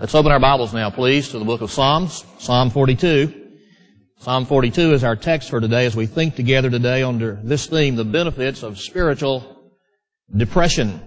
Let's open our Bibles now, please, to the book of Psalms, Psalm 42. Psalm 42 is our text for today as we think together today under this theme, the benefits of spiritual depression.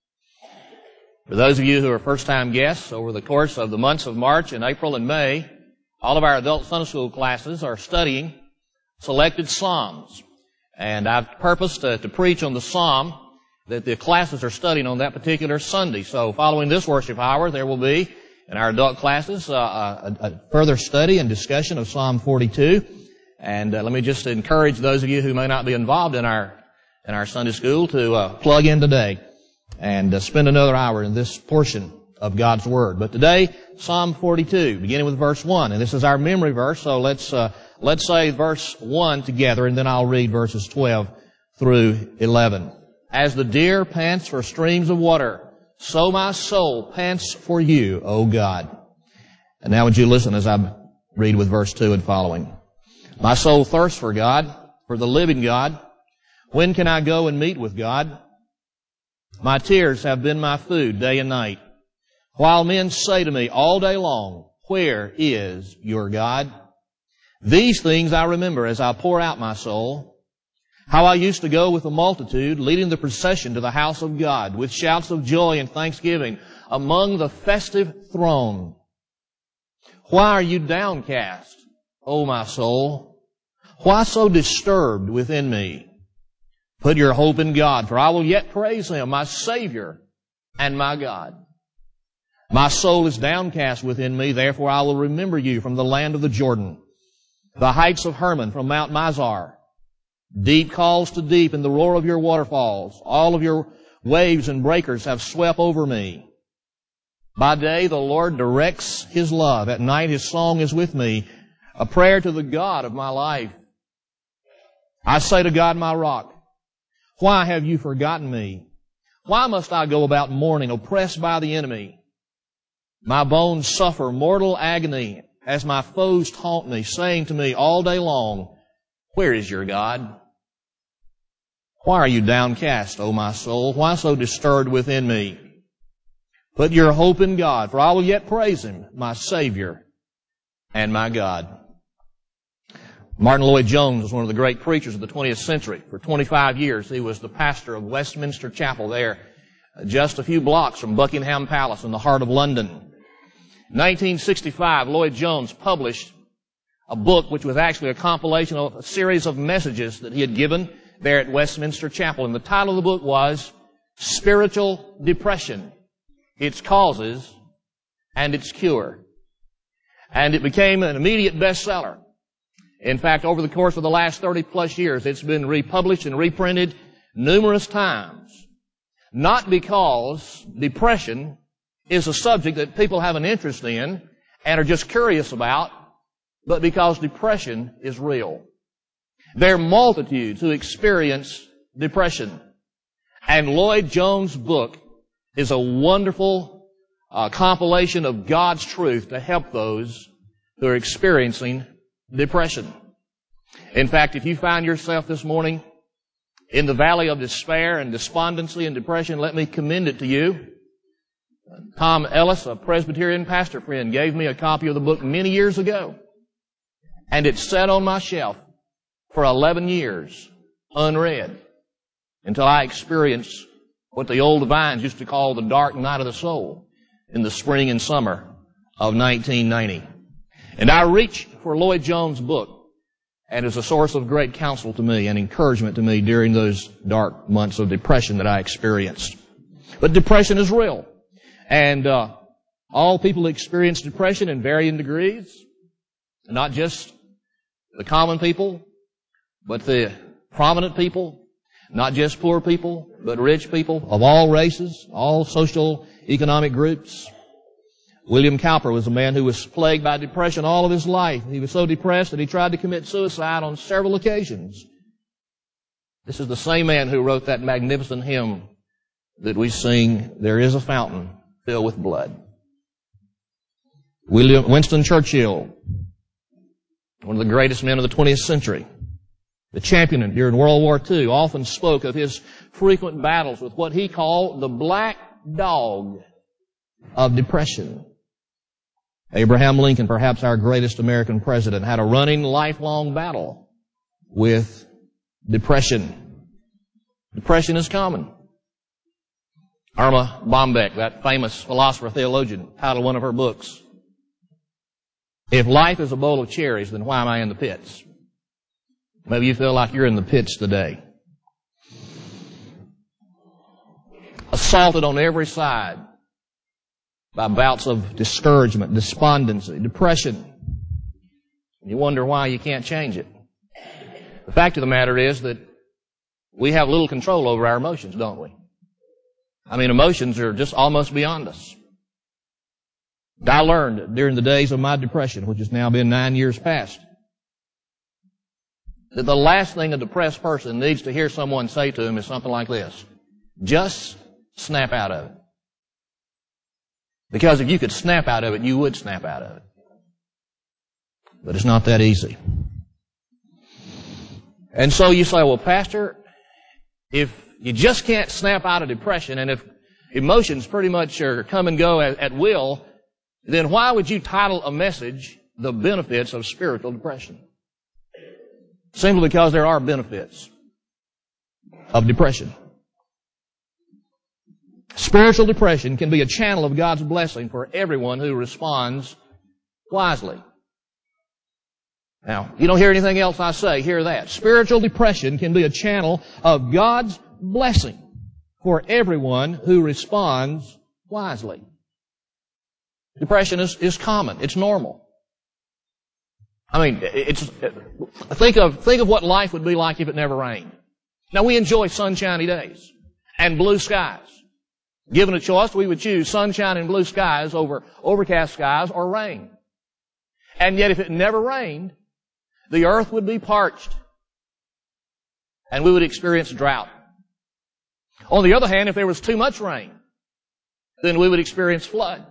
For those of you who are first-time guests, over the course of the months of March and April and May, all of our adult Sunday school classes are studying selected Psalms. And I've purposed to preach on the Psalm that the classes are studying on that particular Sunday. So following this worship hour, there will be in our adult classes a further study and discussion of Psalm 42. And let me just encourage those of you who may not be involved in our Sunday school to plug in today and spend another hour in this portion of God's Word. But today, Psalm 42, beginning with verse 1. And this is our memory verse, so let's say verse 1 together, and then I'll read verses 12 through 11. As the deer pants for streams of water, so my soul pants for you, O God. And now would you listen as I read with verse 2 and following. My soul thirsts for God, for the living God. When can I go and meet with God? My tears have been my food day and night, while men say to me all day long, where is your God? These things I remember as I pour out my soul. How I used to go with the multitude, leading the procession to the house of God, with shouts of joy and thanksgiving, among the festive throng. Why are you downcast, O my soul? Why so disturbed within me? Put your hope in God, for I will yet praise Him, my Savior and my God. My soul is downcast within me, therefore I will remember you from the land of the Jordan, the heights of Hermon from Mount Mizar. Deep calls to deep in the roar of your waterfalls. All of your waves and breakers have swept over me. By day the Lord directs His love. At night His song is with me, a prayer to the God of my life. I say to God, my rock, why have you forgotten me? Why must I go about mourning, oppressed by the enemy? My bones suffer mortal agony as my foes taunt me, saying to me all day long, where is your God? Why are you downcast, O my soul? Why so disturbed within me? Put your hope in God, for I will yet praise Him, my Savior and my God. Martin Lloyd-Jones was one of the great preachers of the 20th century. For 25 years, he was the pastor of Westminster Chapel there, just a few blocks from Buckingham Palace in the heart of London. In 1965, Lloyd-Jones published a book which was actually a compilation of a series of messages that he had given there at Westminster Chapel. And the title of the book was Spiritual Depression, Its Causes and Its Cure. And it became an immediate bestseller. In fact, over the course of the last 30 plus years, it's been republished and reprinted numerous times. Not because depression is a subject that people have an interest in and are just curious about, but because depression is real. There are multitudes who experience depression. And Lloyd-Jones' book is a wonderful compilation of God's truth to help those who are experiencing depression. In fact, if you find yourself this morning in the valley of despair and despondency and depression, let me commend it to you. Tom Ellis, a Presbyterian pastor friend, gave me a copy of the book many years ago. And it sat on my shelf for 11 years, unread, until I experienced what the old divines used to call the dark night of the soul in the spring and summer of 1990. And I reached for Lloyd-Jones' book, and it's a source of great counsel to me and encouragement to me during those dark months of depression that I experienced. But depression is real. And all people experience depression in varying degrees, not just the common people, but the prominent people, not just poor people, but rich people of all races, all social economic groups. William Cowper was a man who was plagued by depression all of his life. He was so depressed that he tried to commit suicide on several occasions. This is the same man who wrote that magnificent hymn that we sing, There is a Fountain Filled with Blood. Winston Churchill, one of the greatest men of the 20th century, the champion during World War II, often spoke of his frequent battles with what he called the black dog of depression. Abraham Lincoln, perhaps our greatest American president, had a running lifelong battle with depression. Depression is common. Irma Bombeck, that famous philosopher theologian, titled one of her books, "If life is a bowl of cherries, then why am I in the pits?" Maybe you feel like you're in the pits today. Assaulted on every side by bouts of discouragement, despondency, depression. You wonder why you can't change it. The fact of the matter is that we have little control over our emotions, don't we? I mean, emotions are just almost beyond us. I learned during the days of my depression, which has now been 9 years past, that the last thing a depressed person needs to hear someone say to him is something like this: just snap out of it. Because if you could snap out of it, you would snap out of it. But it's not that easy. And so you say, well, Pastor, if you just can't snap out of depression, and if emotions pretty much are come and go at will, then why would you title a message, "The Benefits of Spiritual Depression"? Simply because there are benefits of depression. Spiritual depression can be a channel of God's blessing for everyone who responds wisely. Now, you don't hear anything else I say, hear that. Spiritual depression can be a channel of God's blessing for everyone who responds wisely. Depression is common. It's normal. I mean, think of what life would be like if it never rained. Now, we enjoy sunshiny days and blue skies. Given a choice, we would choose sunshine and blue skies over overcast skies or rain. And yet, if it never rained, the earth would be parched and we would experience drought. On the other hand, if there was too much rain, then we would experience flood.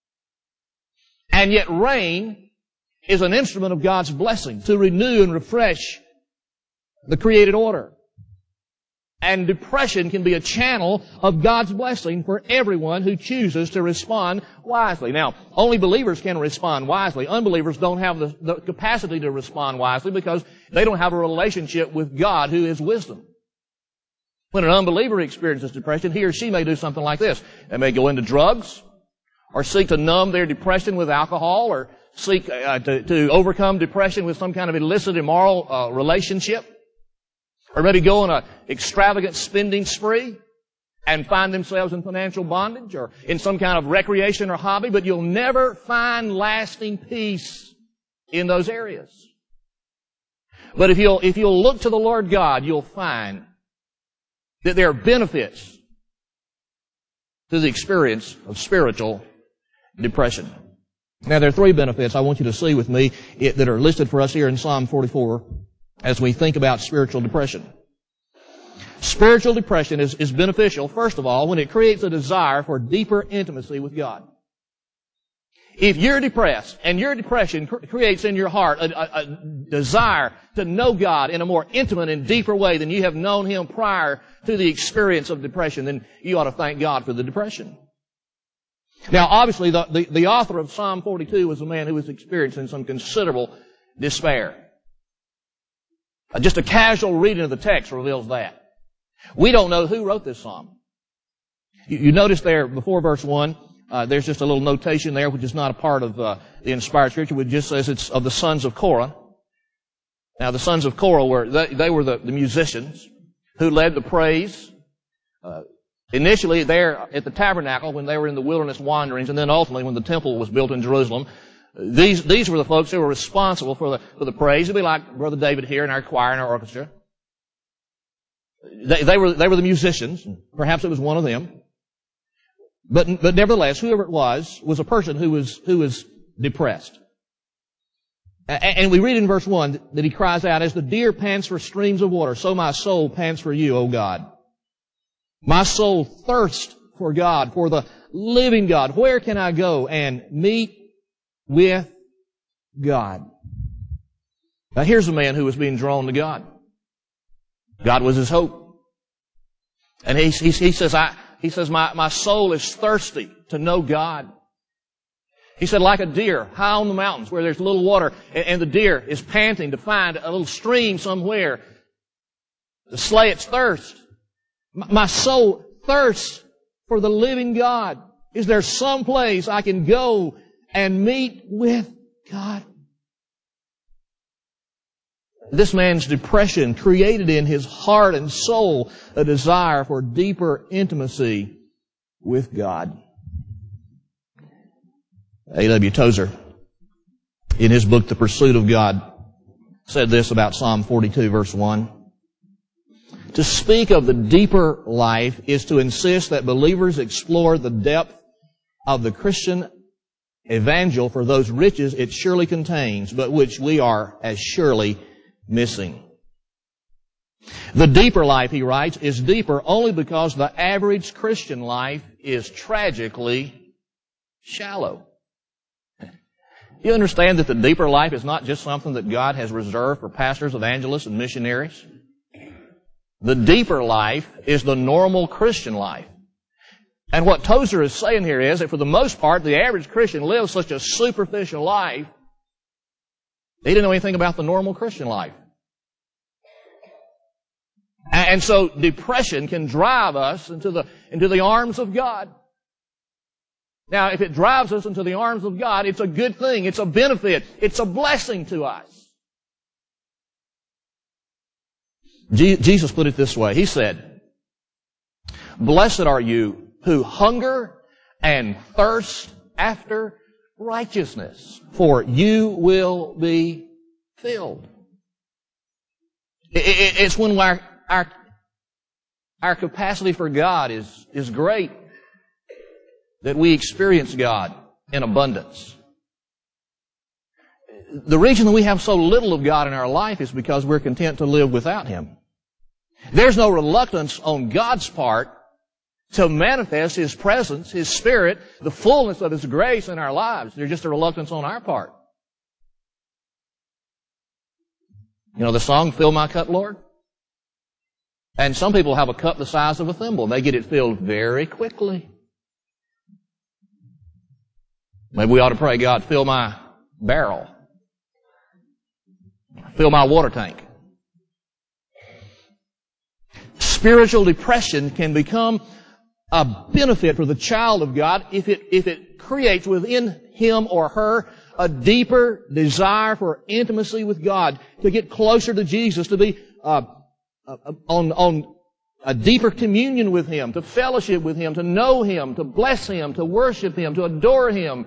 And yet rain is an instrument of God's blessing to renew and refresh the created order. And depression can be a channel of God's blessing for everyone who chooses to respond wisely. Now, only believers can respond wisely. Unbelievers don't have the capacity to respond wisely because they don't have a relationship with God, who is wisdom. When an unbeliever experiences depression, he or she may do something like this. They may go into drugs, or seek to numb their depression with alcohol, or seek to overcome depression with some kind of illicit, immoral relationship. Or maybe go on an extravagant spending spree and find themselves in financial bondage or in some kind of recreation or hobby, but you'll never find lasting peace in those areas. But if you'll look to the Lord God, you'll find that there are benefits to the experience of spiritual depression. Now, there are three benefits I want you to see with me that are listed for us here in Psalm 44. As we think about spiritual depression. Spiritual depression is beneficial, first of all, when it creates a desire for deeper intimacy with God. If you're depressed and your depression creates in your heart a desire to know God in a more intimate and deeper way than you have known Him prior to the experience of depression, then you ought to thank God for the depression. Now, obviously, the author of Psalm 42 was a man who was experiencing some considerable despair. Just a casual reading of the text reveals that. We don't know who wrote this psalm. You notice there before verse 1, there's just a little notation there which is not a part of the inspired scripture. It just says it's of the sons of Korah. Now the sons of Korah were the musicians who led the praise. Initially there at the tabernacle when they were in the wilderness wanderings, and then ultimately when the temple was built in Jerusalem. These were the folks who were responsible for the praise. It'd be like Brother David here in our choir and our orchestra. They were the musicians. Perhaps it was one of them. But nevertheless, whoever it was a person who was depressed. And we read in verse 1 that he cries out, "As the deer pants for streams of water, so my soul pants for you, O God. My soul thirsts for God, for the living God. Where can I go and meet with God?" Now here's a man who was being drawn to God. God was his hope. And he says, my soul is thirsty to know God. He said, like a deer high on the mountains where there's little water, and the deer is panting to find a little stream somewhere to slay its thirst. My soul thirsts for the living God. Is there some place I can go and meet with God? This man's depression created in his heart and soul a desire for deeper intimacy with God. A.W. Tozer, in his book, The Pursuit of God, said this about Psalm 42, verse 1. To speak of the deeper life is to insist that believers explore the depth of the Christian evangel for those riches it surely contains, but which we are as surely missing. The deeper life, he writes, is deeper only because the average Christian life is tragically shallow. You understand that the deeper life is not just something that God has reserved for pastors, evangelists, and missionaries? The deeper life is the normal Christian life. And what Tozer is saying here is that for the most part, the average Christian lives such a superficial life, he didn't know anything about the normal Christian life. And so depression can drive us into the arms of God. Now, if it drives us into the arms of God, it's a good thing. It's a benefit. It's a blessing to us. Jesus put it this way. He said, "Blessed are you who hunger and thirst after righteousness, for you will be filled." It's when our capacity for God is great that we experience God in abundance. The reason that we have so little of God in our life is because we're content to live without Him. There's no reluctance on God's part to manifest His presence, His Spirit, the fullness of His grace in our lives. There's just a reluctance on our part. You know the song, "Fill My Cup, Lord"? And some people have a cup the size of a thimble. They get it filled very quickly. Maybe we ought to pray, "God, fill my barrel. Fill my water tank." Spiritual depression can become a benefit for the child of God if it creates within him or her a deeper desire for intimacy with God, to get closer to Jesus, to be on a deeper communion with Him, to fellowship with Him, to know Him, to bless Him, to worship Him, to adore Him.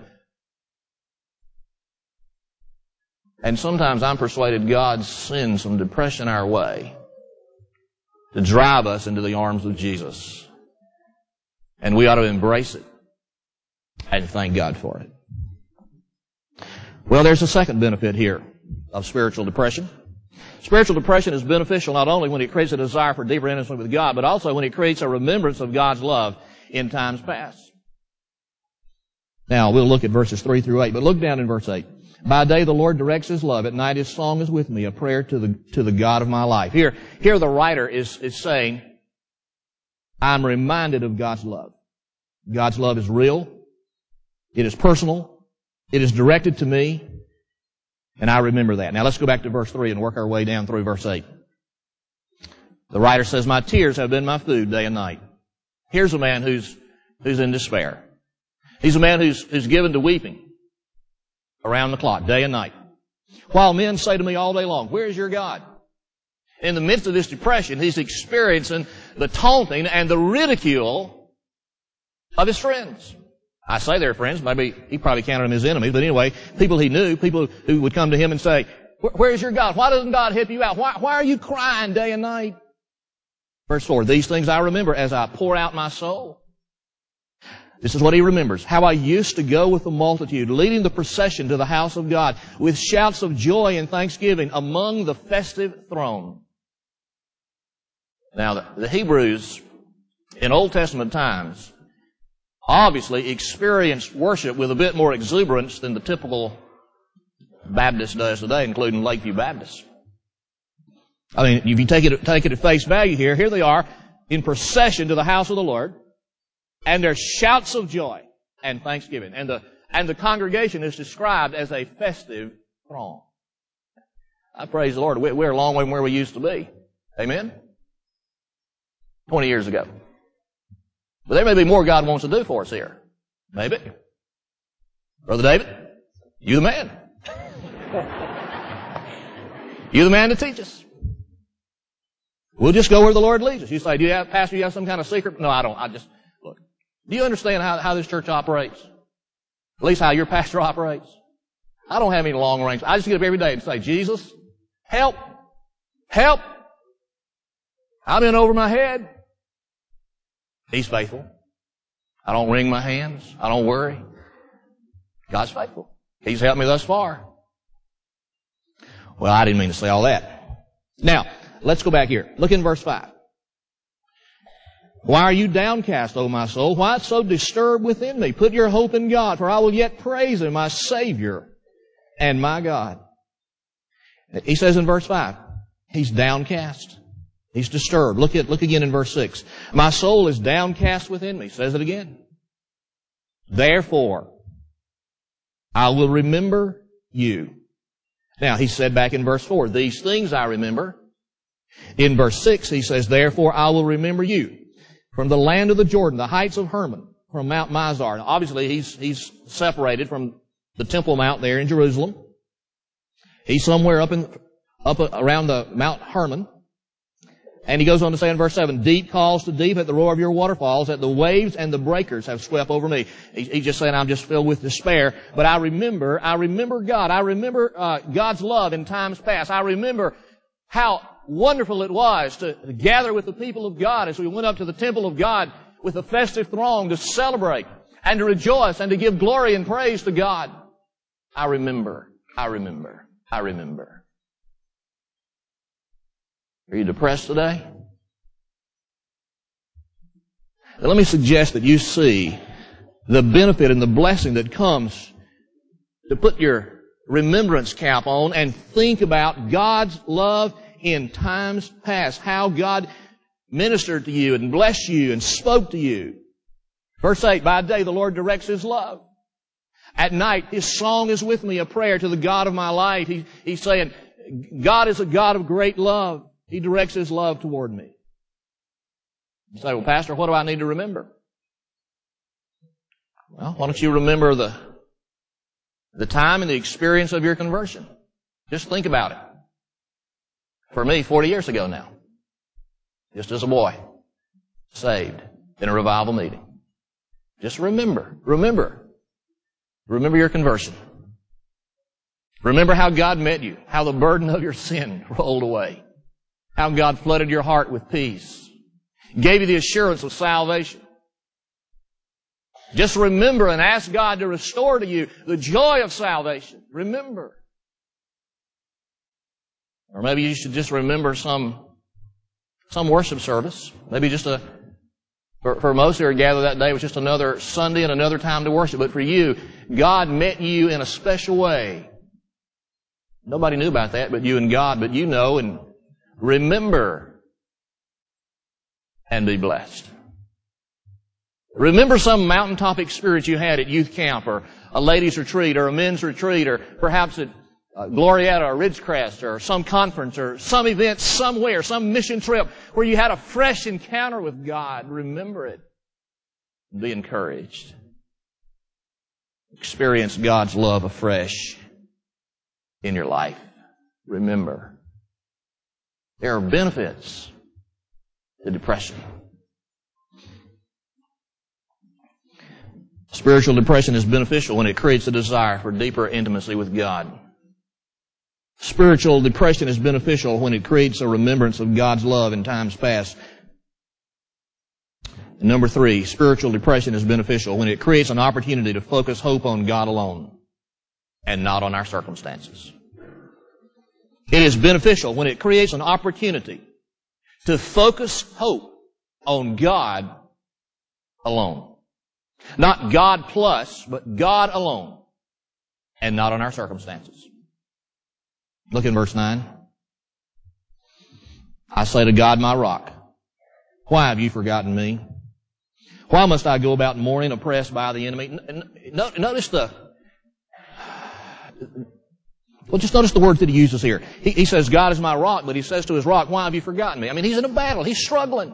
And sometimes I'm persuaded God sends some depression our way to drive us into the arms of Jesus. And we ought to embrace it and thank God for it. Well, there's a second benefit here of spiritual depression. Spiritual depression is beneficial not only when it creates a desire for deeper intimacy with God, but also when it creates a remembrance of God's love in times past. Now, we'll look at verses 3 through 8, but look down in verse 8. "By day the Lord directs His love. At night His song is with me, a prayer to the God of my life." Here the writer is saying, I'm reminded of God's love. God's love is real. It is personal. It is directed to me. And I remember that. Now let's go back to verse 3 and work our way down through verse 8. The writer says, "My tears have been my food day and night." Here's a man who's in despair. He's a man who's given to weeping around the clock, day and night. "While men say to me all day long, 'Where is your God?'" In the midst of this depression, he's experiencing the taunting and the ridicule of his friends. I say they're friends. Maybe he probably counted them as enemies. But anyway, people he knew, people who would come to him and say, "Where's your God? Why doesn't God help you out? Why are you crying day and night?" Verse 4, "These things I remember as I pour out my soul." This is what he remembers. "How I used to go with the multitude, leading the procession to the house of God, with shouts of joy and thanksgiving among the festive throng." Now, the Hebrews in Old Testament times obviously experienced worship with a bit more exuberance than the typical Baptist does today, including Lakeview Baptist. I mean, if you take it at face value here they are in procession to the house of the Lord, and there's shouts of joy and thanksgiving. And And the congregation is described as a festive throng. I praise the Lord. We're a long way from where we used to be. Amen? 20 years ago. But there may be more God wants to do for us here. Maybe. Brother David, you the man. You the man to teach us. We'll just go where the Lord leads us. You say, Pastor, you have some kind of secret? No, I don't. Look. Do you understand how this church operates? At least how your pastor operates? I don't have any long range. I just get up every day and say, Jesus, help. Help. I'm in over my head. He's faithful. I don't wring my hands. I don't worry. God's faithful. He's helped me thus far. Well, I didn't mean to say all that. Now, let's go back here. Look in verse 5. Why are you downcast, O my soul? Why so disturbed within me? Put your hope in God, for I will yet praise Him, my Savior and my God. He says in verse 5, he's downcast. He's disturbed. Look again in verse 6. My soul is downcast within me. Says it again. Therefore, I will remember you. Now, he said back in verse 4, these things I remember. In verse 6, he says, therefore I will remember you. From the land of the Jordan, the heights of Hermon, from Mount Mizar. Now, obviously, he's separated from the Temple Mount there in Jerusalem. He's somewhere up around the Mount Hermon. And he goes on to say in verse 7, deep calls to deep at the roar of your waterfalls, that the waves and the breakers have swept over me. He's just saying, I'm just filled with despair. But I remember God. I remember God's love in times past. I remember how wonderful it was to gather with the people of God as we went up to the temple of God with a festive throng to celebrate and to rejoice and to give glory and praise to God. I remember. Are you depressed today? Now, let me suggest that you see the benefit and the blessing that comes to put your remembrance cap on and think about God's love in times past, how God ministered to you and blessed you and spoke to you. Verse 8, by day the Lord directs His love. At night His song is with me, a prayer to the God of my life. He's saying, God is a God of great love. He directs His love toward me. You say, well, Pastor, what do I need to remember? Well, why don't you remember the time and the experience of your conversion? Just think about it. For me, 40 years ago now, just as a boy, saved in a revival meeting. Just remember your conversion. Remember how God met you, how the burden of your sin rolled away, how God flooded your heart with peace, gave you the assurance of salvation. Just remember and ask God to restore to you the joy of salvation. Remember. Or maybe you should just remember some worship service. Maybe just for most who are gathered that day, it was just another Sunday and another time to worship. But for you, God met you in a special way. Nobody knew about that but you and God, but you know, and remember and be blessed. Remember some mountaintop experience you had at youth camp or a ladies' retreat or a men's retreat or perhaps at Glorietta or Ridgecrest or some conference or some event somewhere, some mission trip where you had a fresh encounter with God. Remember it. Be encouraged. Experience God's love afresh in your life. Remember. There are benefits to depression. Spiritual depression is beneficial when it creates a desire for deeper intimacy with God. Spiritual depression is beneficial when it creates a remembrance of God's love in times past. And number 3, spiritual depression is beneficial when it creates an opportunity to focus hope on God alone and not on our circumstances. It is beneficial when it creates an opportunity to focus hope on God alone. Not God plus, but God alone and not on our circumstances. Look in verse 9. I say to God, my rock, why have you forgotten me? Why must I go about mourning, oppressed by the enemy? Notice the Well, just notice the words that he uses here. He says, God is my rock, but he says to his rock, why have you forgotten me? I mean, he's in a battle. He's struggling.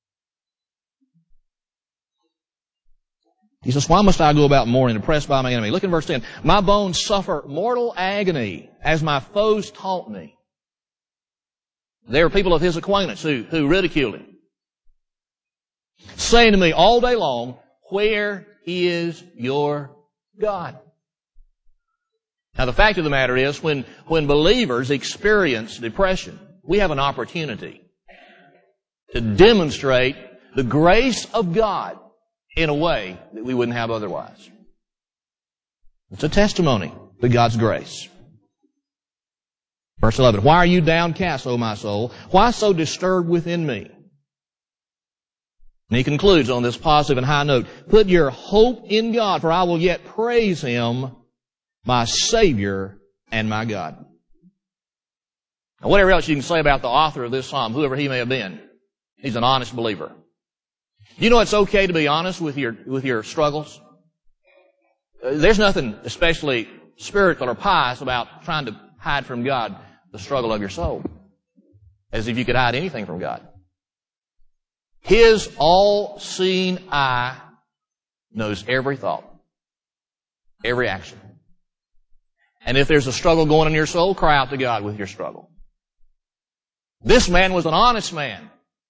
He says, why must I go about mourning, oppressed by my enemy? Look in verse 10. My bones suffer mortal agony as my foes taunt me. There are people of his acquaintance who ridiculed him, saying to me all day long, where is your God? Now the fact of the matter is, when believers experience depression, we have an opportunity to demonstrate the grace of God in a way that we wouldn't have otherwise. It's a testimony to God's grace. Verse 11, why are you downcast, O my soul? Why so disturbed within me? And he concludes on this positive and high note, put your hope in God, for I will yet praise Him, my Savior and my God. Now, whatever else you can say about the author of this psalm, whoever he may have been, he's an honest believer. You know it's okay to be honest with your struggles? There's nothing especially spiritual or pious about trying to hide from God the struggle of your soul, as if you could hide anything from God. His all-seeing eye knows every thought, every action. And if there's a struggle going in your soul, cry out to God with your struggle. This man was an honest man.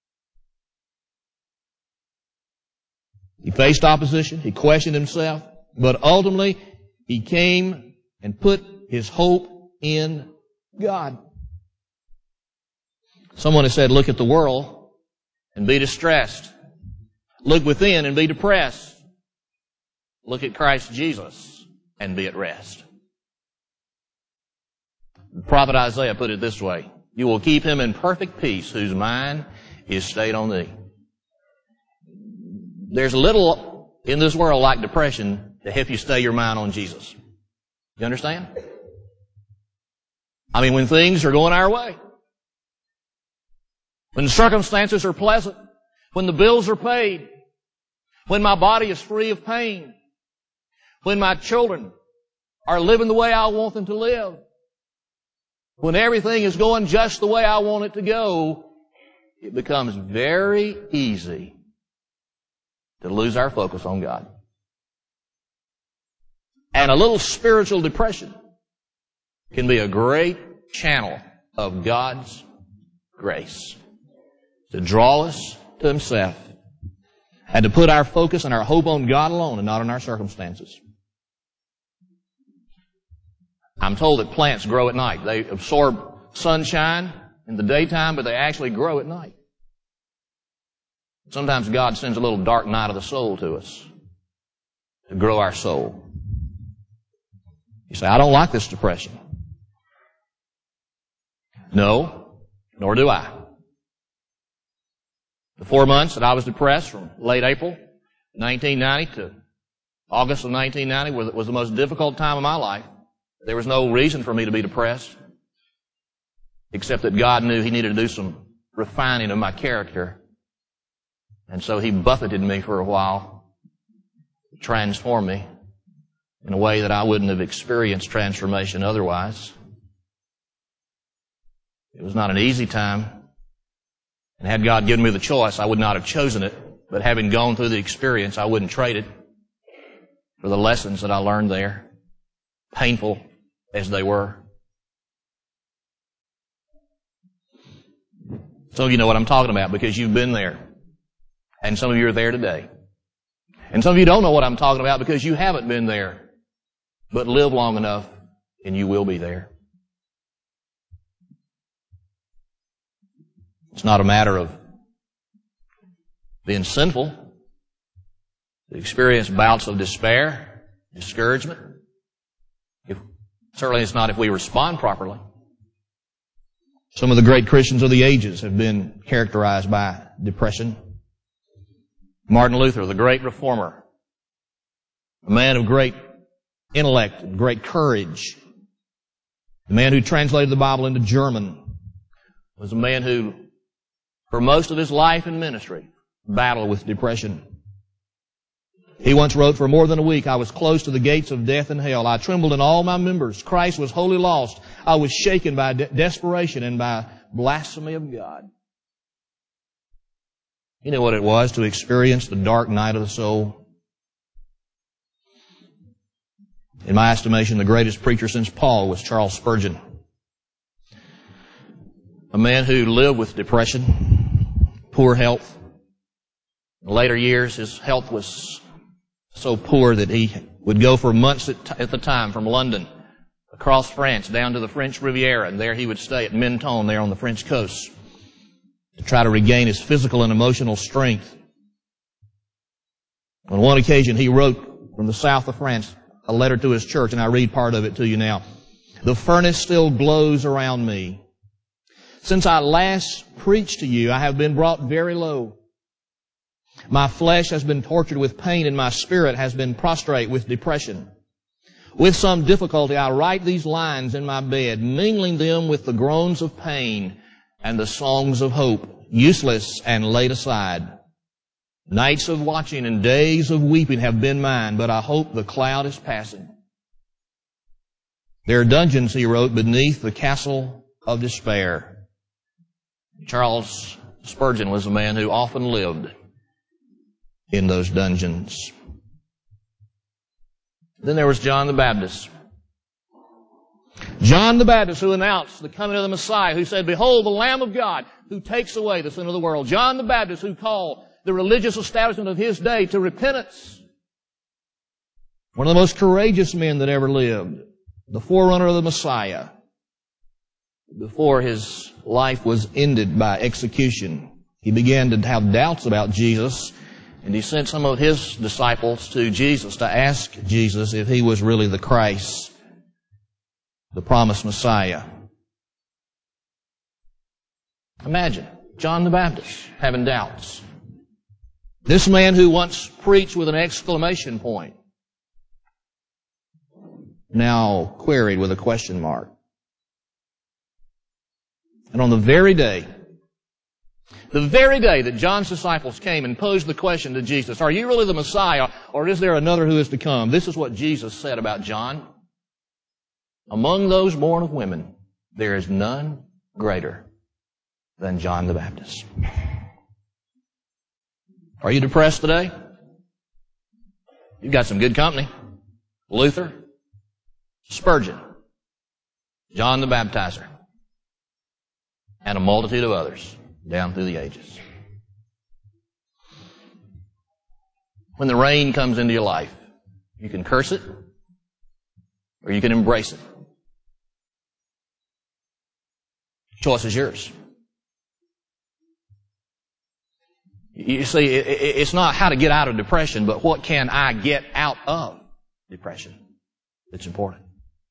He faced opposition, he questioned himself, but ultimately he came and put his hope in God. Someone has said, look at the world and be distressed. Look within and be depressed. Look at Christ Jesus and be at rest. The prophet Isaiah put it this way, you will keep him in perfect peace whose mind is stayed on thee. There's little in this world like depression to help you stay your mind on Jesus. You understand? I mean, when things are going our way, when the circumstances are pleasant, when the bills are paid, when my body is free of pain, when my children are living the way I want them to live, when everything is going just the way I want it to go, it becomes very easy to lose our focus on God. And a little spiritual depression can be a great channel of God's grace to draw us to Himself and to put our focus and our hope on God alone and not on our circumstances. I'm told that plants grow at night. They absorb sunshine in the daytime, but they actually grow at night. Sometimes God sends a little dark night of the soul to us to grow our soul. You say, I don't like this depression. No, nor do I. The 4 months that I was depressed from late April 1990 to August of 1990 was the most difficult time of my life. There was no reason for me to be depressed, except that God knew He needed to do some refining of my character. And so He buffeted me for a while, transformed me in a way that I wouldn't have experienced transformation otherwise. It was not an easy time. And had God given me the choice, I would not have chosen it. But having gone through the experience, I wouldn't trade it for the lessons that I learned there, painful as they were. Some of you know what I'm talking about because you've been there. And some of you are there today. And some of you don't know what I'm talking about because you haven't been there. But live long enough and you will be there. It's not a matter of being sinful to experience bouts of despair, discouragement. Certainly it's not if we respond properly. Some of the great Christians of the ages have been characterized by depression. Martin Luther, the great reformer, a man of great intellect and great courage, the man who translated the Bible into German, was a man who, for most of his life and ministry, battled with depression. He once wrote, "For more than a week I was close to the gates of death and hell. I trembled in all my members. Christ was wholly lost. I was shaken by desperation and by blasphemy of God." You know what it was to experience the dark night of the soul? In my estimation, the greatest preacher since Paul was Charles Spurgeon. A man who lived with depression, poor health. In later years, his health was so poor that he would go for months at the time from London across France down to the French Riviera, and there he would stay at Menton there on the French coast to try to regain his physical and emotional strength. On one occasion, he wrote from the south of France a letter to his church, and I read part of it to you now. "The furnace still glows around me. Since I last preached to you, I have been brought very low. My flesh has been tortured with pain, and my spirit has been prostrate with depression. With some difficulty, I write these lines in my bed, mingling them with the groans of pain and the songs of hope, useless and laid aside. Nights of watching and days of weeping have been mine, but I hope the cloud is passing. There are dungeons," he wrote, "beneath the castle of despair." Charles Spurgeon was a man who often lived in those dungeons. Then there was John the Baptist. John the Baptist, who announced the coming of the Messiah, who said, "Behold, the Lamb of God, who takes away the sin of the world." John the Baptist, who called the religious establishment of his day to repentance. One of the most courageous men that ever lived. The forerunner of the Messiah. Before his life was ended by execution, he began to have doubts about Jesus, and he sent some of his disciples to Jesus to ask Jesus if he was really the Christ, the promised Messiah. Imagine John the Baptist having doubts. This man who once preached with an exclamation point, now queried with a question mark. And on the very day that John's disciples came and posed the question to Jesus, "Are you really the Messiah, or is there another who is to come?" This is what Jesus said about John. "Among those born of women, there is none greater than John the Baptist." Are you depressed today? You've got some good company. Luther, Spurgeon, John the Baptizer, and a multitude of others down through the ages. When the rain comes into your life, you can curse it or you can embrace it. The choice is yours. You see, it's not how to get out of depression, but what can I get out of depression that's important.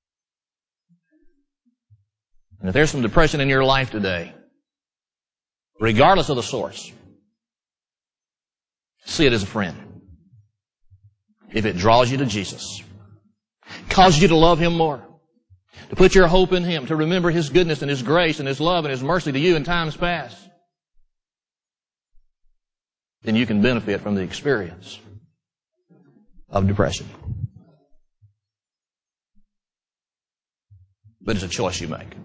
And if there's some depression in your life today, regardless of the source, see it as a friend. If it draws you to Jesus, causes you to love Him more, to put your hope in Him, to remember His goodness and His grace and His love and His mercy to you in times past, then you can benefit from the experience of depression. But it's a choice you make.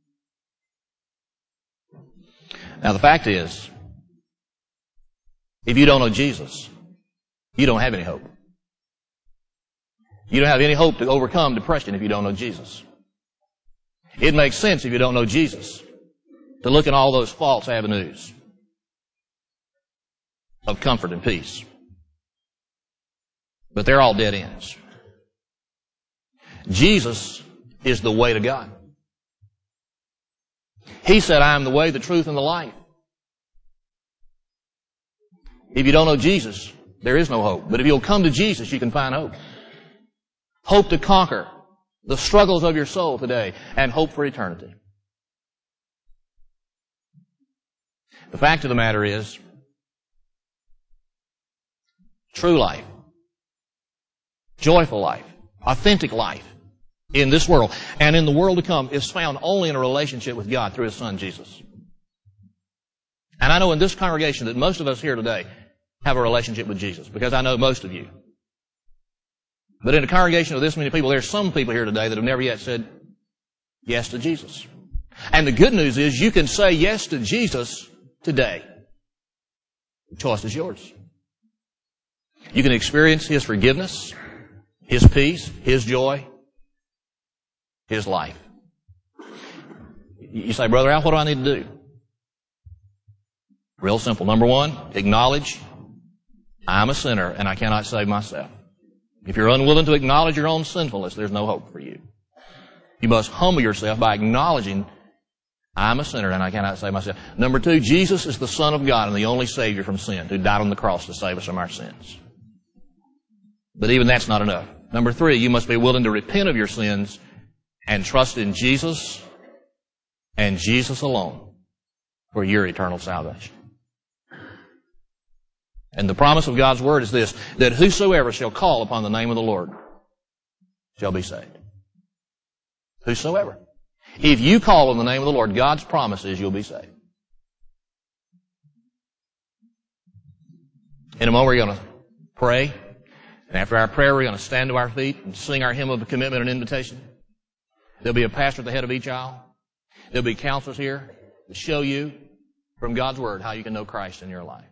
Now the fact is, if you don't know Jesus, you don't have any hope. You don't have any hope to overcome depression if you don't know Jesus. It makes sense if you don't know Jesus to look at all those false avenues of comfort and peace. But they're all dead ends. Jesus is the way to God. He said, "I am the way, the truth, and the life." If you don't know Jesus, there is no hope. But if you'll come to Jesus, you can find hope. Hope to conquer the struggles of your soul today, and hope for eternity. The fact of the matter is, true life, joyful life, authentic life in this world and in the world to come is found only in a relationship with God through His Son, Jesus. And I know in this congregation that most of us here today have a relationship with Jesus, because I know most of you But in a congregation of this many people, there's some people here today that have never yet said yes to Jesus. And the good news is you can say yes to Jesus today. The choice is yours. You can experience His forgiveness, His peace, His joy, His life. You say, Brother Al, what do I need to do? Real simple. Number one, acknowledge I'm a sinner and I cannot save myself. If you're unwilling to acknowledge your own sinfulness, there's no hope for you. You must humble yourself by acknowledging I'm a sinner and I cannot save myself. Number two, Jesus is the Son of God and the only Savior from sin who died on the cross to save us from our sins. But even that's not enough. Number three, you must be willing to repent of your sins and trust in Jesus and Jesus alone for your eternal salvation. And the promise of God's Word is this, that whosoever shall call upon the name of the Lord shall be saved. Whosoever. If you call on the name of the Lord, God's promise is you'll be saved. In a moment we're going to pray. And after our prayer we're going to stand to our feet and sing our hymn of commitment and invitation. There'll be a pastor at the head of each aisle. There'll be counselors here to show you from God's Word how you can know Christ in your life.